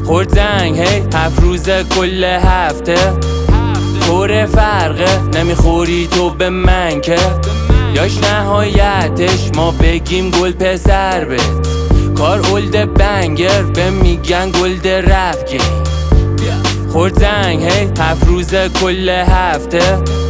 خورد زنگ هی 7 روز کل هفته پر فرقه نمیخوری تو به من که یاش نهایتش ما بگیم گل پسر بهت کار اولد بنگر به میگن گلد رپ گیم خورد زنگ هی 7 روز کل هفته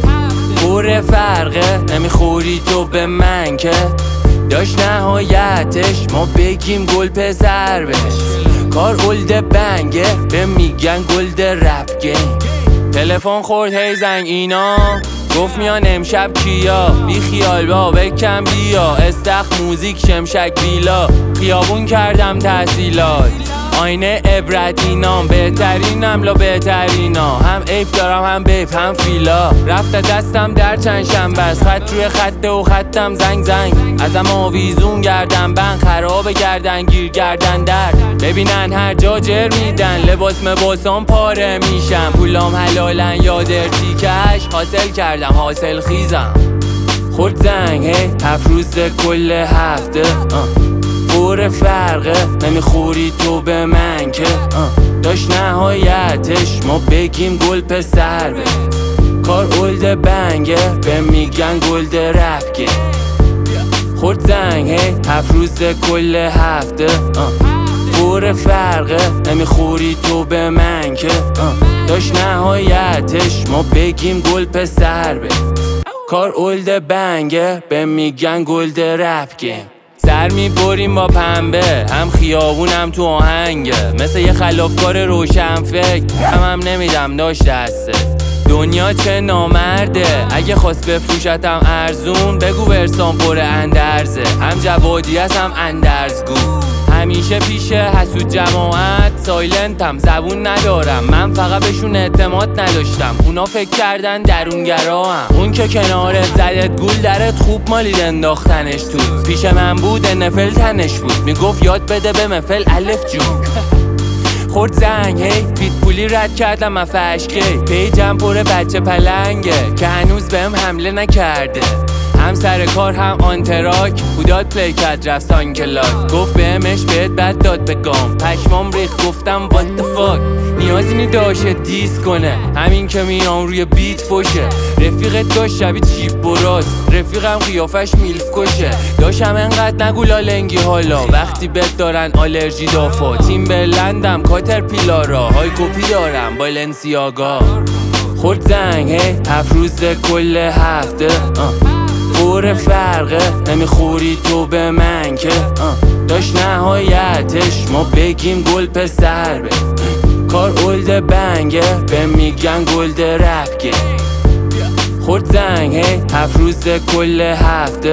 پر فرقه نمیخوری تو به من که داشت نهایتش ما بگیم گل پسر بهش کار اولد بنگه به میگن گلد رپ گیم تلفن خورد هی زنگ اینا گفت میان امشب کیا بی خیال با بکم بیا استخ موزیک شمشک بیلا خیابون کردم تحصیلات آینه عبرت اینام بهترینم لا بهترینا هم ایف دارم هم بیف هم فیلا رفت دستم در چند شنبه است خط روی خطه و خطم زنگ زنگ ازم آویزون گردن بند خراب گردن گیر گردن در ببینن هر جا جر میدن لباس مباسان پاره میشم پولام حلالن یا درتی کش حاصل کردم حاصل خیزم خورد زنگ هی 7 روز کل هفته پر فرقه نمیخوری تو به من که داشت نهایتش ما بگیم گل پسر به کار اولد بنگه به میگن گلد رپ گیم خورد زنگ هی 7 روز کل هفته پر فرقه نمیخوری تو به من که داشت نهایتش ما بگیم گل پسر به کار اولد بنگه به میگن گلد رپ گیم سر میبریم با پنبه هم خیابونم تو آهنگه مثل یه خلافکار روشن فکر هم نمیدم داشت دسته دنیا چه نامرده اگه خواست بفروشتم ارزون بگو برسان پر اندرزه هم جوادی هست هم اندرزگو همیشه پیش حسود جماعت سایلنتم زبون ندارم من فقط بهشون اعتماد نداشتم اونا فکر کردن درونگرا هم اون که کنارت زدت گول درت خوب مالید انداختنش تو پیش من بود نفل تنش بود میگفت یاد بده به مفل الف جون خورد زنگ هی فیت پولی رد کردم افشکی پیجم پر بچه پلنگه که هنوز بهم حمله نکرده هم سر کار هم آنتراک بوداد پلی کرد رفت سانکلاک گفت بهمش بهت بد داد بگم پشمام ریخ گفتم what the fuck نیازی نی داشه دیس کنه همین که میام روی بیت فوشه رفیقت داشت شبیه چیپ براست رفیقم قیافش میلف کشه داشتم انقدر نگو لالنگی حالا وقتی بهت دارن آلرژی دافا تیم برلندم کاتر پیلارا های کپی دارم بالنسیاگا خورد زنگ هی 7 روز کل هفته پر فرقه نمیخوری تو به من که داشت نهایتش ما بگیم گل پسر به کار اولد بنگه به میگن گلد رپ گیم خورد زنگ هی 7 روز کل هفته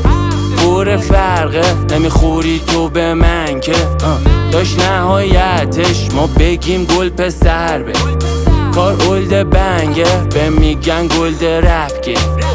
پر فرقه نمیخوری تو به من که داشت نهایتش ما بگیم گل پسر به کار اولد بنگه به میگن گلد رپ گیم